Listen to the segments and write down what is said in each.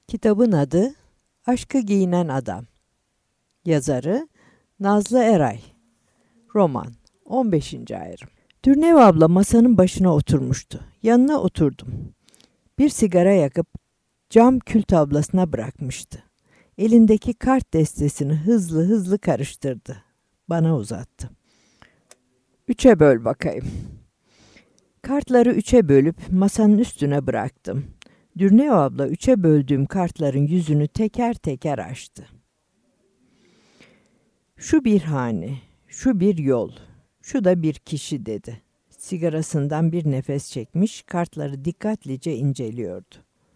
Kitabın adı Aşkı Giyinen Adam. Yazarı Nazlı Eray. Roman 15. ayrım. Dürnev abla masanın başına oturmuştu. Yanına oturdum. Bir sigara yakıp cam kül tablasına bırakmıştı. Elindeki kart destesini hızlı hızlı karıştırdı. Bana uzattı. "Üçe böl bakayım." Kartları üçe bölüp masanın üstüne bıraktım. Dürnev abla üçe böldüğüm kartların yüzünü teker teker açtı. "Şu bir hane, şu bir yol, şu da bir kişi," dedi. Sigarasından bir nefes çekmiş, kartları dikkatlice inceliyordu.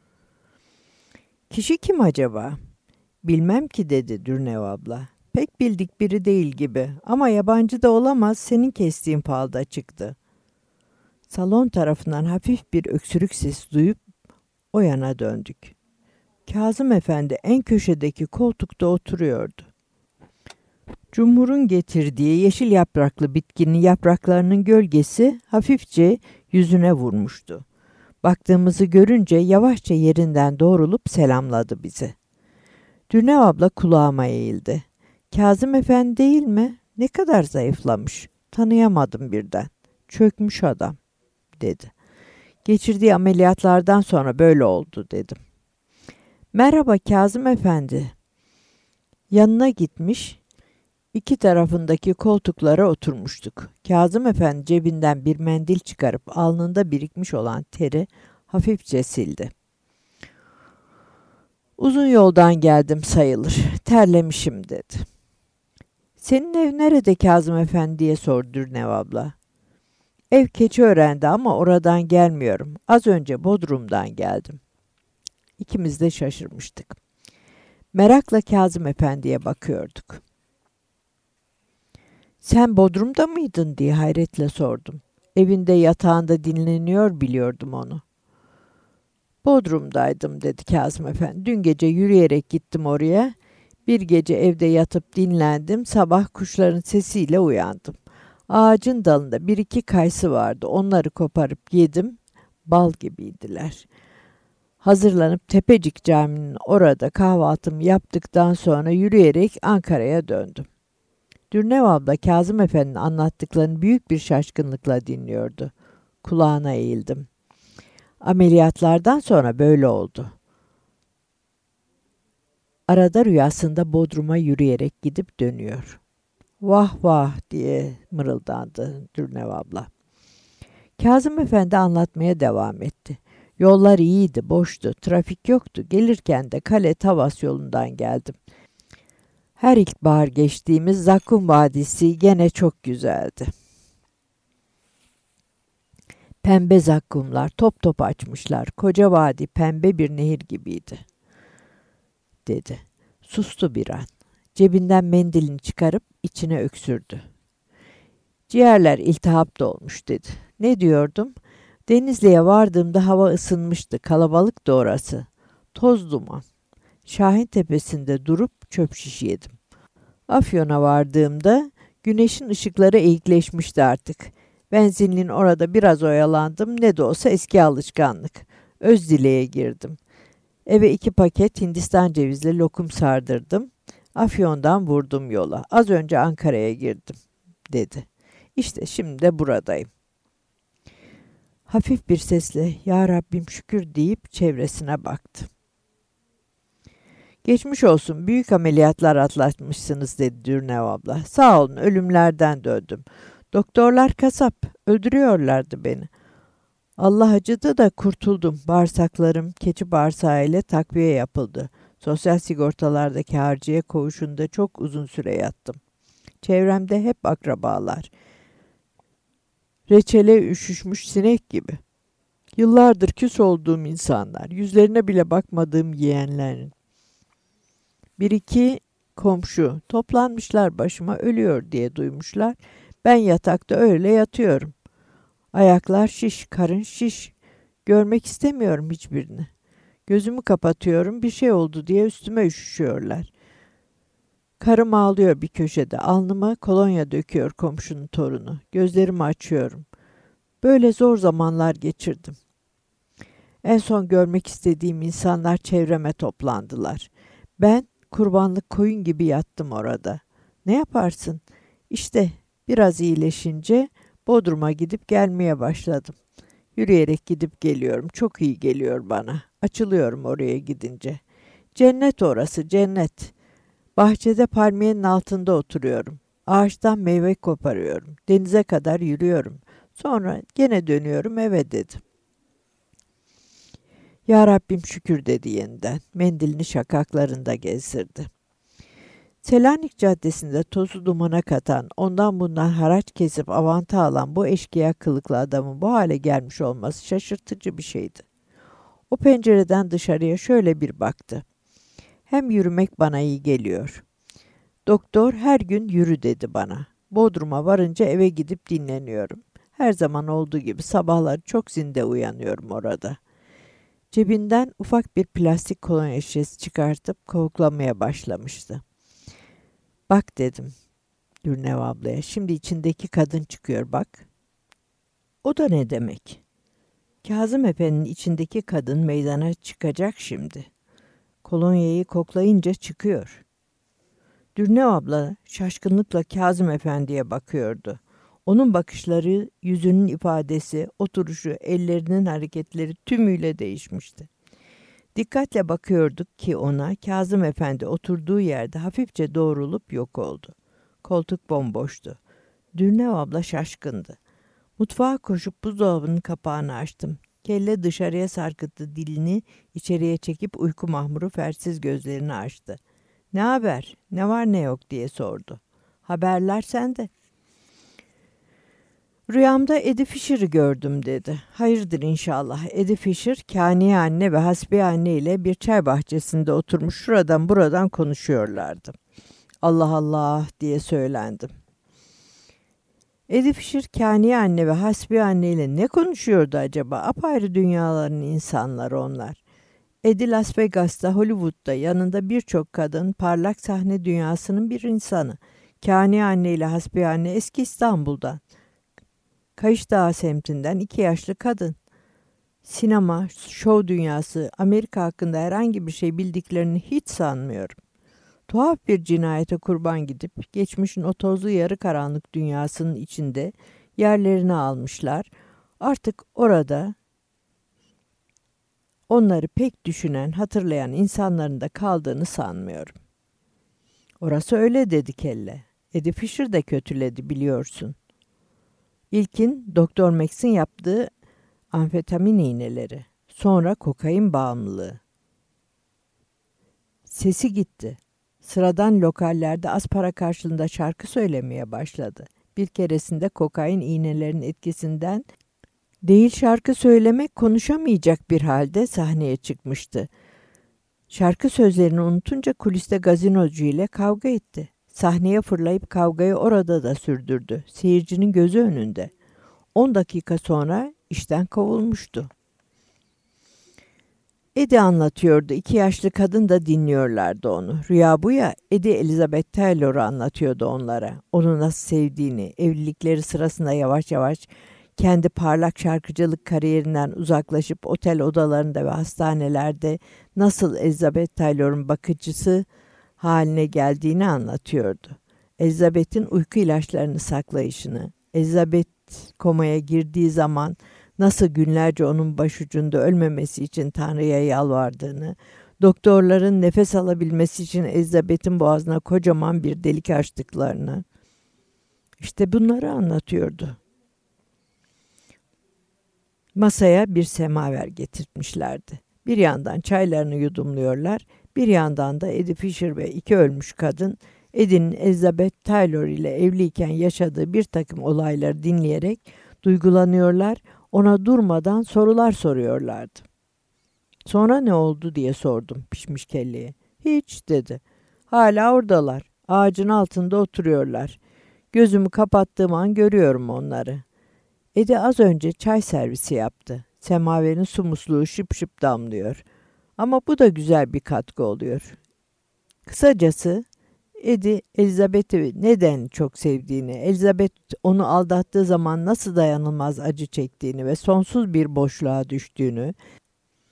"Kişi kim acaba?" "Bilmem ki," dedi Dürnev abla. "Pek bildik biri değil gibi ama yabancı da olamaz, senin kestiğin falda çıktı." Salon tarafından hafif bir öksürük sesi duyup o yana döndük. Kazım Efendi en köşedeki koltukta oturuyordu. Cumhur'un getirdiği yeşil yapraklı bitkinin yapraklarının gölgesi hafifçe yüzüne vurmuştu. Baktığımızı görünce yavaşça yerinden doğrulup selamladı bizi. Dürnev abla kulağıma eğildi. "Kazım Efendi değil mi? Ne kadar zayıflamış. Tanıyamadım birden. Çökmüş adam," dedi. "Geçirdiği ameliyatlardan sonra böyle oldu," dedim. "Merhaba Kazım Efendi." Yanına gitmiş, iki tarafındaki koltuklara oturmuştuk. Kazım Efendi cebinden bir mendil çıkarıp alnında birikmiş olan teri hafifçe sildi. "Uzun yoldan geldim sayılır. Terlemişim," dedi. "Senin ev nerede Kazım Efendi?" diye sordu Dürnev abla. "Ev Keçiören'de ama oradan gelmiyorum. Az önce Bodrum'dan geldim." İkimiz de şaşırmıştık. Merakla Kazım Efendi'ye bakıyorduk. "Sen Bodrum'da mıydın?" diye hayretle sordum. "Evinde yatağında dinleniyor biliyordum onu." "Bodrum'daydım," dedi Kazım Efendi. "Dün gece yürüyerek gittim oraya. Bir gece evde yatıp dinlendim. Sabah kuşların sesiyle uyandım. Ağacın dalında bir iki kayısı vardı. Onları koparıp yedim. Bal gibiydiler. Hazırlanıp Tepecik Camii'nin orada kahvaltımı yaptıktan sonra yürüyerek Ankara'ya döndüm." Dürnev abla Kazım Efendi'nin anlattıklarını büyük bir şaşkınlıkla dinliyordu. Kulağına eğildim. "Ameliyatlardan sonra böyle oldu. Arada rüyasında Bodrum'a yürüyerek gidip dönüyor." "Vah vah," diye mırıldandı Dürnev abla. Kazım Efendi anlatmaya devam etti. "Yollar iyiydi, boştu, trafik yoktu. Gelirken de Kale Tavas yolundan geldim. Her ilkbahar geçtiğimiz Zakkum Vadisi gene çok güzeldi. Pembe zakkumlar top top açmışlar. Koca vadi pembe bir nehir gibiydi," dedi. Sustu bir an. Cebinden mendilini çıkarıp içine öksürdü. "Ciğerler iltihap dolmuş," dedi. "Ne diyordum? Denizli'ye vardığımda hava ısınmıştı. Kalabalık da orası. Toz duman. Şahin Tepesi'nde durup çöp şiş yedim. Afyon'a vardığımda güneşin ışıkları eğikleşmişti artık. Benzinliğin orada biraz oyalandım. Ne de olsa eski alışkanlık. Özdile'ye girdim. Eve 2 paket Hindistan cevizli lokum sardırdım. Afyon'dan vurdum yola. Az önce Ankara'ya girdim," dedi. "İşte şimdi de buradayım." Hafif bir sesle "Ya Rabbim şükür," deyip çevresine baktı. "Geçmiş olsun, büyük ameliyatlar atlatmışsınız," dedi Dürnev abla. "Sağ olun, ölümlerden döndüm. Doktorlar kasap, öldürüyorlardı beni. Allah acıdı da kurtuldum. Bağırsaklarım keçi bağırsağı ile takviye yapıldı. Sosyal sigortalardaki harciye koğuşunda çok uzun süre yattım. Çevremde hep akrabalar. Reçele üşüşmüş sinek gibi. Yıllardır küs olduğum insanlar, yüzlerine bile bakmadığım yeğenlerin. Bir iki komşu toplanmışlar başıma, ölüyor diye duymuşlar. Ben yatakta öyle yatıyorum. Ayaklar şiş, karın şiş. Görmek istemiyorum hiçbirini. Gözümü kapatıyorum, bir şey oldu diye üstüme üşüşüyorlar. Karım ağlıyor bir köşede, alnıma kolonya döküyor komşunun torunu. Gözlerimi açıyorum. Böyle zor zamanlar geçirdim. En son görmek istediğim insanlar çevreme toplandılar. Ben kurbanlık koyun gibi yattım orada. Ne yaparsın? İşte biraz iyileşince Bodrum'a gidip gelmeye başladım. Yürüyerek gidip geliyorum. Çok iyi geliyor bana. Açılıyorum oraya gidince. Cennet orası, cennet. Bahçede palmiyenin altında oturuyorum. Ağaçtan meyve koparıyorum. Denize kadar yürüyorum. Sonra gene dönüyorum eve dedim. Ya Rabbim şükür dedi yeniden. Mendilini şakaklarında gezdirdi. Selanik Caddesi'nde tozu dumana katan, ondan bundan haraç kesip avanta alan bu eşkıya kılıklı adamın bu hale gelmiş olması şaşırtıcı bir şeydi. O pencereden dışarıya şöyle bir baktı. Hem yürümek bana iyi geliyor. Doktor her gün yürü dedi bana. Bodrum'a varınca eve gidip dinleniyorum. Her zaman olduğu gibi sabahları çok zinde uyanıyorum orada. Cebinden ufak bir plastik kolonya şişesi çıkartıp koklamaya başlamıştı. Bak dedim Gülnev ablaya. Şimdi içindeki kadın çıkıyor bak. O da ne demek? Kazım Efendi'nin içindeki kadın meydana çıkacak şimdi. Kolonyayı koklayınca çıkıyor. Dürnev abla şaşkınlıkla Kazım Efendi'ye bakıyordu. Onun bakışları, yüzünün ifadesi, oturuşu, ellerinin hareketleri tümüyle değişmişti. Dikkatle bakıyorduk ki ona Kazım Efendi oturduğu yerde hafifçe doğrulup yok oldu. Koltuk bomboştu. Dürnev abla şaşkındı. Mutfağa koşup buzdolabının kapağını açtım. Kelle dışarıya sarkıttı dilini içeriye çekip uyku mahmuru fersiz gözlerini açtı. Ne haber, ne var ne yok diye sordu. Haberler sende. Rüyamda Eddie Fisher'ı gördüm dedi. Hayırdır inşallah. Eddie Fisher, Kaniye anne ve Hasbiye anne ile bir çay bahçesinde oturmuş şuradan buradan konuşuyorlardı. Allah Allah diye söylendim. Eddie Fisher, Kaniye anne ve Hasbiye anne ile ne konuşuyordu acaba? Apayrı dünyaların insanları onlar. Eddie Las Vegas'ta, Hollywood'da yanında birçok kadın, parlak sahne dünyasının bir insanı. Kaniye anne ile Hasbiye anne eski İstanbul'dan. Kayışdağı semtinden 2 yaşlı kadın. Sinema, şov dünyası, Amerika hakkında herhangi bir şey bildiklerini hiç sanmıyorum. Tuhaf bir cinayete kurban gidip geçmişin o tozlu yarı karanlık dünyasının içinde yerlerini almışlar. Artık orada onları pek düşünen, hatırlayan insanların da kaldığını sanmıyorum. Orası öyle dedi kelle. Eddie Fisher de kötüledi biliyorsun. İlkin Doktor Max'in yaptığı amfetamin iğneleri. Sonra kokain bağımlılığı. Sesi gitti. Sıradan lokallerde az para karşılığında şarkı söylemeye başladı. Bir keresinde kokain iğnelerinin etkisinden değil şarkı söylemek konuşamayacak bir halde sahneye çıkmıştı. Şarkı sözlerini unutunca kuliste gazinocu ile kavga etti. Sahneye fırlayıp kavgayı orada da sürdürdü. Seyircinin gözü önünde. 10 dakika sonra işten kovulmuştu. Eddie anlatıyordu. 2 yaşlı kadın da dinliyorlardı onu. Rüya bu ya, Eddie Elizabeth Taylor'u anlatıyordu onlara. Onu nasıl sevdiğini, evlilikleri sırasında yavaş yavaş kendi parlak şarkıcılık kariyerinden uzaklaşıp otel odalarında ve hastanelerde nasıl Elizabeth Taylor'un bakıcısı haline geldiğini anlatıyordu. Elizabeth'in uyku ilaçlarını saklayışını, Elizabeth komaya girdiği zaman nasıl günlerce onun başucunda ölmemesi için Tanrı'ya yalvardığını, doktorların nefes alabilmesi için Elizabeth'in boğazına kocaman bir delik açtıklarını, işte bunları anlatıyordu. Masaya bir semaver getirtmişlerdi. Bir yandan çaylarını yudumluyorlar, bir yandan da Eddie Fisher ve 2 ölmüş kadın, Eddie'nin Elizabeth Taylor ile evliyken yaşadığı bir takım olayları dinleyerek duygulanıyorlar, ona durmadan sorular soruyorlardı. Sonra ne oldu diye sordum pişmiş kelleye. Hiç dedi. Hala oradalar. Ağacın altında oturuyorlar. Gözümü kapattığım an görüyorum onları. Eddie az önce çay servisi yaptı. Semaverin su musluğu şıp şıp damlıyor. Ama bu da güzel bir katkı oluyor. Kısacası Eddie, Elizabeth'i neden çok sevdiğini, Elizabeth onu aldattığı zaman nasıl dayanılmaz acı çektiğini ve sonsuz bir boşluğa düştüğünü,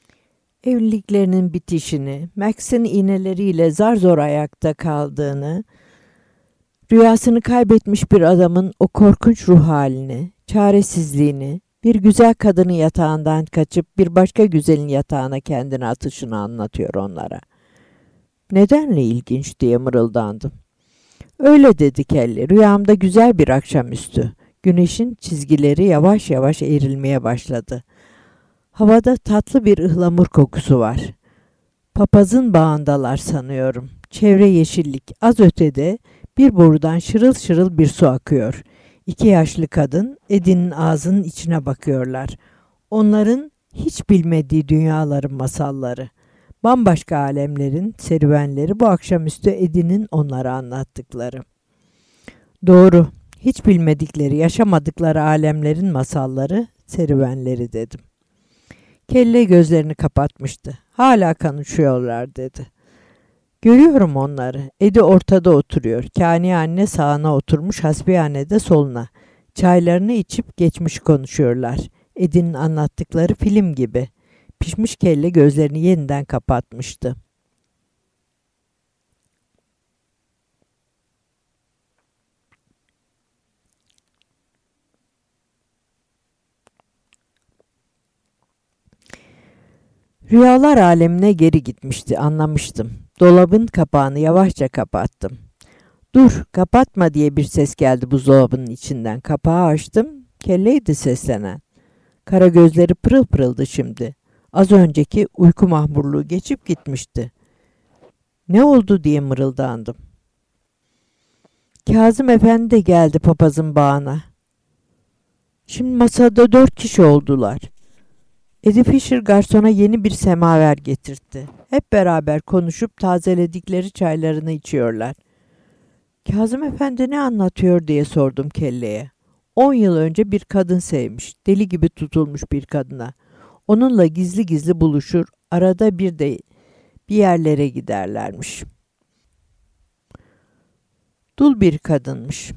Evliliklerinin bitişini, Max'in iğneleriyle zar zor ayakta kaldığını, rüyasını kaybetmiş bir adamın o korkunç ruh halini, çaresizliğini, bir güzel kadının yatağından kaçıp bir başka güzelin yatağına kendini atışını anlatıyor onlara. Nedenle ilginç diye mırıldandım. Öyle dedi Kelly. Rüyamda güzel bir akşamüstü. Güneşin çizgileri yavaş yavaş eğrilmeye başladı. Havada tatlı bir ıhlamur kokusu var. Papazın bağındalar sanıyorum. Çevre yeşillik. Az ötede bir borudan şırıl şırıl bir su akıyor. İki yaşlı kadın Eddie'nin ağzının içine bakıyorlar. Onların hiç bilmediği dünyaların masalları. Bambaşka alemlerin serüvenleri bu akşamüstü Eddie'nin onlara anlattıkları. Doğru, hiç bilmedikleri, yaşamadıkları alemlerin masalları, serüvenleri dedim. Kelle gözlerini kapatmıştı. Hala konuşuyorlar dedi. Görüyorum onları. Eddie ortada oturuyor. Kani anne sağına oturmuş, Hasbi anne de soluna. Çaylarını içip geçmiş konuşuyorlar. Eddie'nin anlattıkları film gibi. Pişmiş kelle gözlerini yeniden kapatmıştı. Rüyalar alemine geri gitmişti, anlamıştım. Dolabın kapağını yavaşça kapattım. Dur, kapatma diye bir ses geldi buzdolabının içinden. Kapağı açtım, kelleydi seslenen. Kara gözleri pırıl pırıldı şimdi. Az önceki uyku mahmurluğu geçip gitmişti. Ne oldu diye mırıldandım. Kazım Efendi de geldi papazın bağına. Şimdi masada 4 kişi oldular. Eddie Fisher garsona yeni bir semaver getirtti. Hep beraber konuşup tazeledikleri çaylarını içiyorlar. Kazım Efendi ne anlatıyor diye sordum kelleye. 10 yıl önce bir kadın sevmiş. Deli gibi tutulmuş bir kadına. Onunla gizli gizli buluşur. Arada bir de bir yerlere giderlermiş. Dul bir kadınmış.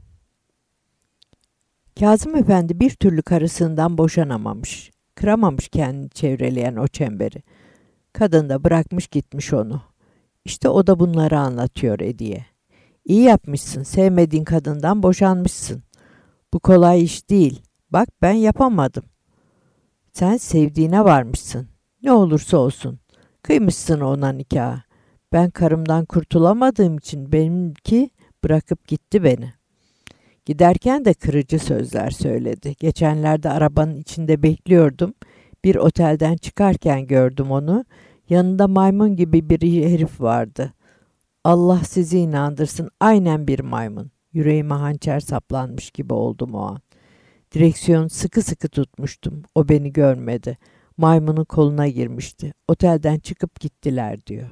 Kazım Efendi bir türlü karısından boşanamamış. Kıramamış kendini çevreleyen o çemberi. Kadın da bırakmış gitmiş onu. İşte o da bunları anlatıyor Edi'ye. İyi yapmışsın, sevmediğin kadından boşanmışsın. Bu kolay iş değil. Bak ben yapamadım. Sen sevdiğine varmışsın. Ne olursa olsun. Kıymışsın ona nikahı. Ben karımdan kurtulamadığım için benimki bırakıp gitti beni. Giderken de kırıcı sözler söyledi. Geçenlerde arabanın içinde bekliyordum. Bir otelden çıkarken gördüm onu. Yanında maymun gibi bir herif vardı. Allah sizi inandırsın, aynen bir maymun. Yüreğime hançer saplanmış gibi oldum o an. Direksiyon sıkı sıkı tutmuştum. O beni görmedi. Maymunun koluna girmişti. Otelden çıkıp gittiler diyor.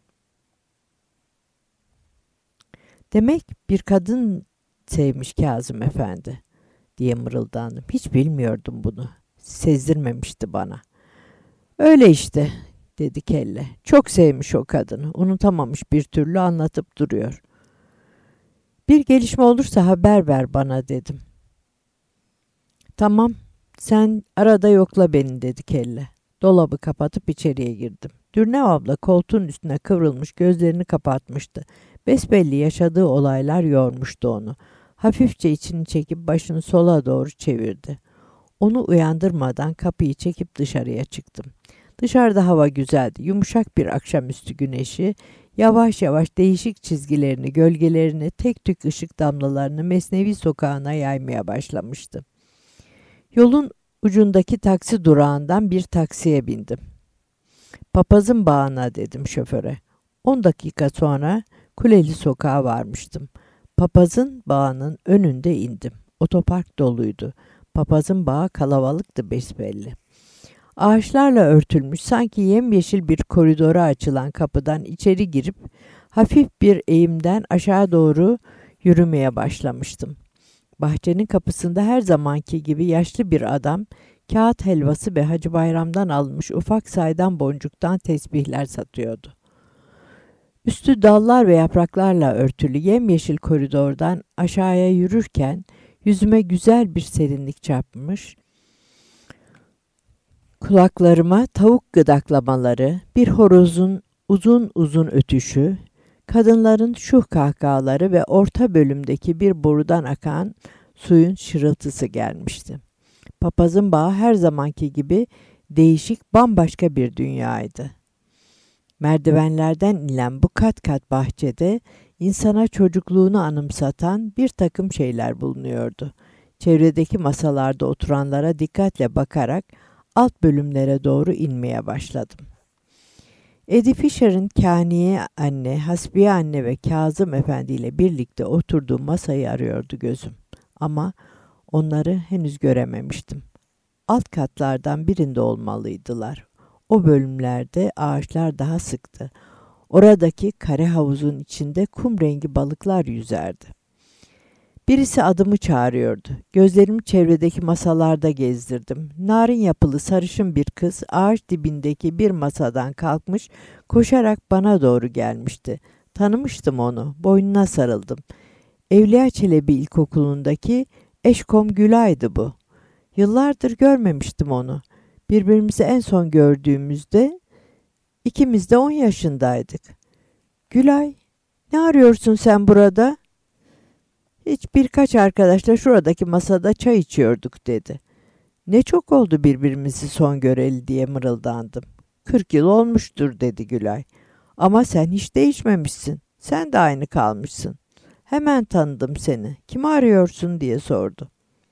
Demek bir kadın sevmiş Kazım Efendi diye mırıldandım. Hiç bilmiyordum bunu. Sezdirmemişti bana. Öyle işte dedi kelle. Çok sevmiş o kadını. Unutamamış bir türlü anlatıp duruyor. Bir gelişme olursa haber ver bana dedim. Tamam, sen arada yokla beni dedi kelle. Dolabı kapatıp içeriye girdim. Dürnev abla koltuğun üstüne kıvrılmış gözlerini kapatmıştı. Besbelli yaşadığı olaylar yormuştu onu. Hafifçe içini çekip başını sola doğru çevirdi. Onu uyandırmadan kapıyı çekip dışarıya çıktım. Dışarıda hava güzeldi. Yumuşak bir akşamüstü güneşi yavaş yavaş değişik çizgilerini, gölgelerini, tek tük ışık damlalarını Mesnevi sokağına yaymaya başlamıştı. Yolun ucundaki taksi durağından bir taksiye bindim. Papazın bağına dedim şoföre. 10 dakika sonra Kuleli sokağa varmıştım. Papazın bağının önünde indim. Otopark doluydu. Papazın bağı kalabalıktı besbelli. Ağaçlarla örtülmüş sanki yemyeşil bir koridora açılan kapıdan içeri girip hafif bir eğimden aşağı doğru yürümeye başlamıştım. Bahçenin kapısında her zamanki gibi yaşlı bir adam kağıt helvası ve Hacı Bayram'dan alınmış ufak saydam boncuktan tesbihler satıyordu. Üstü dallar ve yapraklarla örtülü yemyeşil koridordan aşağıya yürürken yüzüme güzel bir serinlik çarpmış. Kulaklarıma tavuk gıdaklamaları, bir horozun uzun uzun ötüşü, kadınların şuh kahkahaları ve orta bölümdeki bir borudan akan suyun şırıltısı gelmişti. Papazın bağı her zamanki gibi değişik, bambaşka bir dünyaydı. Merdivenlerden inen bu kat kat bahçede insana çocukluğunu anımsatan bir takım şeyler bulunuyordu. Çevredeki masalarda oturanlara dikkatle bakarak alt bölümlere doğru inmeye başladım. Eddie Fisher'ın Kaniye anne, Hasbiye anne ve Kazım Efendi ile birlikte oturduğu masayı arıyordu gözüm. Ama onları henüz görememiştim. Alt katlardan birinde olmalıydılar. O bölümlerde ağaçlar daha sıktı. Oradaki kare havuzun içinde kum rengi balıklar yüzerdi. Birisi adımı çağırıyordu. Gözlerimi çevredeki masalarda gezdirdim. Narin yapılı sarışın bir kız ağaç dibindeki bir masadan kalkmış, koşarak bana doğru gelmişti. Tanımıştım onu. Boynuna sarıldım. Evliya Çelebi İlkokulu'ndaki Eşkom Gülay'dı bu. Yıllardır görmemiştim onu. Birbirimizi en son gördüğümüzde ikimiz de 10 yaşındaydık. Gülay, ne arıyorsun sen burada? Hiç, birkaç arkadaşla şuradaki masada çay içiyorduk dedi. Ne çok oldu birbirimizi son göreli diye mırıldandım. 40 yıl olmuştur dedi Gülay. Ama sen hiç değişmemişsin. Sen de aynı kalmışsın. Hemen tanıdım seni. Kimi arıyorsun diye sordu.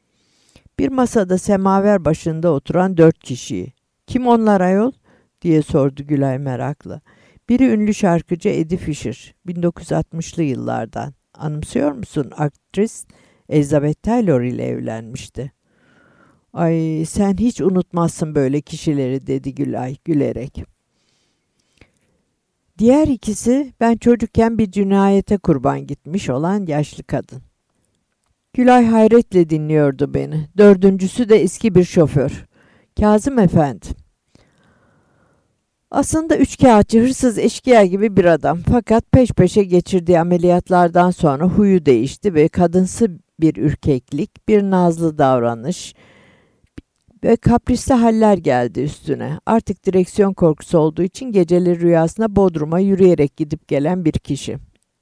Bir masada semaver başında oturan 4 kişiyi. Kim onlar ayol? Diye sordu Gülay merakla. Biri ünlü şarkıcı Eddie Fisher, 1960'lı yıllardan. Anımsıyor musun? Aktris Elizabeth Taylor ile evlenmişti. Ay, sen hiç unutmazsın böyle kişileri dedi Gülay gülerek. Diğer ikisi ben çocukken bir cinayete kurban gitmiş olan yaşlı kadın. Gülay hayretle dinliyordu beni. Dördüncüsü de eski bir şoför. Kazım Efendi. Aslında üçkağıtçı, hırsız, eşkıya gibi bir adam. Fakat peş peşe geçirdiği ameliyatlardan sonra huyu değişti ve kadınsı bir ürkeklik, bir nazlı davranış ve kaprisli haller geldi üstüne. Artık direksiyon korkusu olduğu için geceleri rüyasına Bodrum'a yürüyerek gidip gelen bir kişi.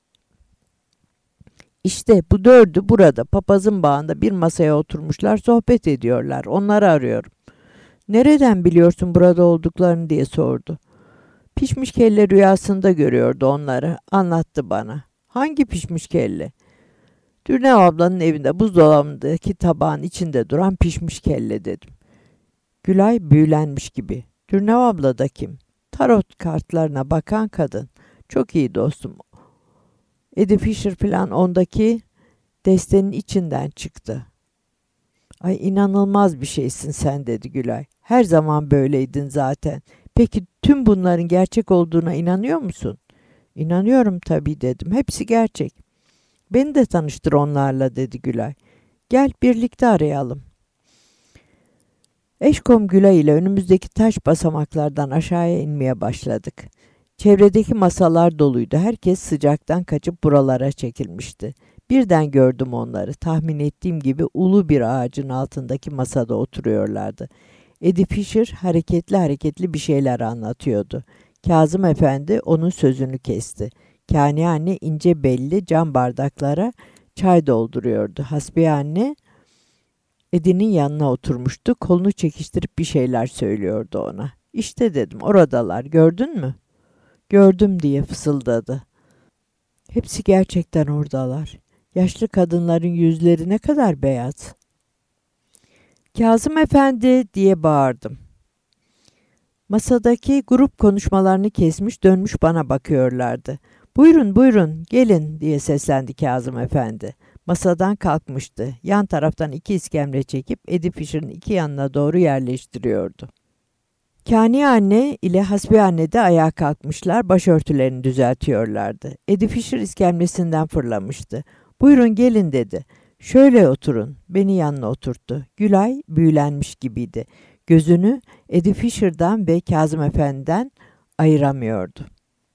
İşte bu dördü burada papazın bağında bir masaya oturmuşlar, sohbet ediyorlar. Onları arıyorum. Nereden biliyorsun burada olduklarını diye sordu. Pişmiş kelle rüyasında görüyordu onları. Anlattı bana. Hangi pişmiş kelle? Dürnev ablanın evinde buzdolabındaki tabağın içinde duran pişmiş kelle dedim. Gülay büyülenmiş gibi. Dürnev abla da kim? Tarot kartlarına bakan kadın. Çok iyi dostum. Eddie Fisher falan ondaki destenin içinden çıktı. Ay, inanılmaz bir şeysin sen dedi Gülay. Her zaman böyleydin zaten. Peki tüm bunların gerçek olduğuna inanıyor musun? İnanıyorum tabii dedim. Hepsi gerçek. Beni de tanıştır onlarla dedi Gülay. Gel birlikte arayalım. Eşkom Gülay ile önümüzdeki taş basamaklardan aşağıya inmeye başladık. Çevredeki masalar doluydu. Herkes sıcaktan kaçıp buralara çekilmişti. Birden gördüm onları. Tahmin ettiğim gibi ulu bir ağacın altındaki masada oturuyorlardı. Eddie Fisher hareketli hareketli bir şeyler anlatıyordu. Kazım Efendi onun sözünü kesti. Kani anne ince belli cam bardaklara çay dolduruyordu. Hasbiye anne Eddie'nin yanına oturmuştu. Kolunu çekiştirip bir şeyler söylüyordu ona. İşte dedim, oradalar, gördün mü? Gördüm diye fısıldadı. Hepsi gerçekten oradalar. Yaşlı kadınların yüzleri ne kadar beyaz. Kazım Efendi diye bağırdım. Masadaki grup konuşmalarını kesmiş dönmüş bana bakıyorlardı. Buyurun buyurun gelin diye seslendi Kazım Efendi. Masadan kalkmıştı. Yan taraftan 2 iskemle çekip Eddie Fisher'ın 2 yanına doğru yerleştiriyordu. Kani anne ile Hasbi anne de ayağa kalkmışlar, başörtülerini düzeltiyorlardı. Eddie Fisher iskemlesinden fırlamıştı. Buyurun gelin dedi. Şöyle oturun. Beni yanına oturttu. Gülay büyülenmiş gibiydi. Gözünü Eddie Fisher'dan ve Kazım Efendi'den ayıramıyordu.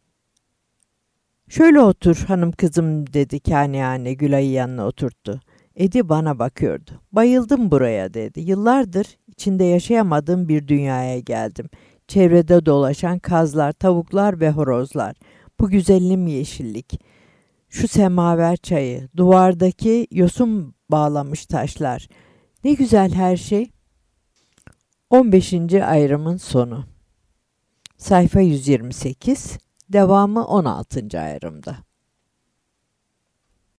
Şöyle otur hanım kızım dedi Kani anne Gülay'ı yanına oturttu. Edi bana bakıyordu. Bayıldım buraya dedi. Yıllardır içinde yaşayamadığım bir dünyaya geldim. Çevrede dolaşan kazlar, tavuklar ve horozlar. Bu güzelim yeşillik. Şu semaver çayı, duvardaki yosun bağlamış taşlar. Ne güzel her şey. 15. ayrımın sonu. Sayfa 128, devamı 16. ayrımda.